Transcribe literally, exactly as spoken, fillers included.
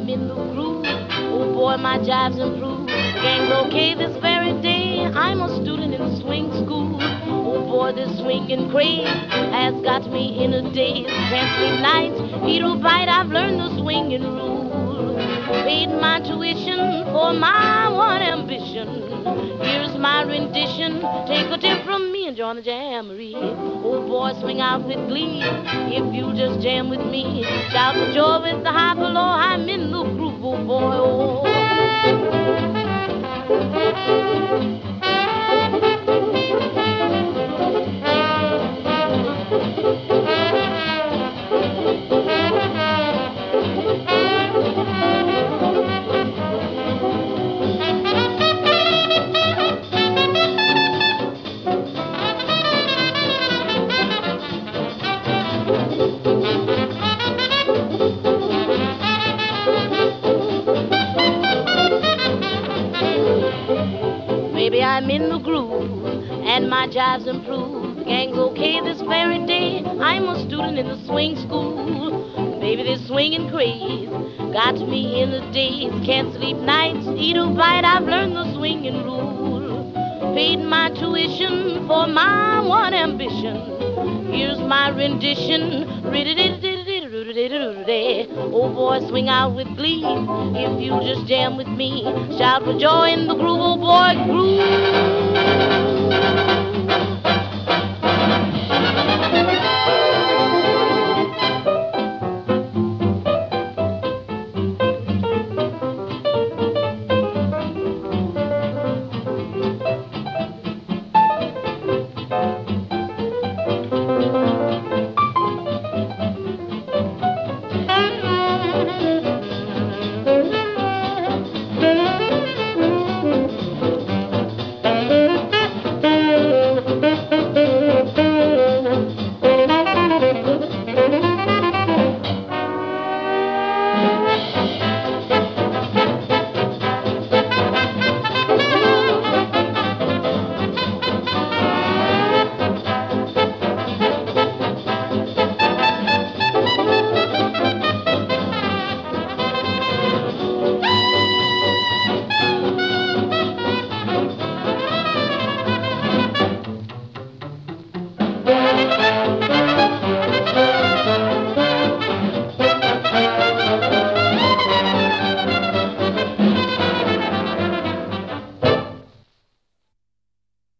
I'm in the groove. Oh boy, my jive's improved. Gang's okay this very day. I'm a student in the swing school. Oh boy, this swinging craze has got me in a daze. Can't sleep nights, eat or bite. I've learned the swinging rule. Paid my tuition for my one ambition. Here's my rendition. Take a tip from me and join the jamboree. Oh boy, swing out with glee. If you just jam with me, shout for joy with the high below. I'm in the groove, oh boy, oh. Baby, I'm in the groove, and my jive's improved. The gang's okay this very day. I'm a student in the swing school. Baby, this swinging craze got me in a daze. Can't sleep nights, eat or bite. I've learned the swinging rule. Paid my tuition for my one ambition. Here's my rendition. Oh boy, swing out with glee. If you just jam with me, shout for joy in the groove. Oh boy, groove.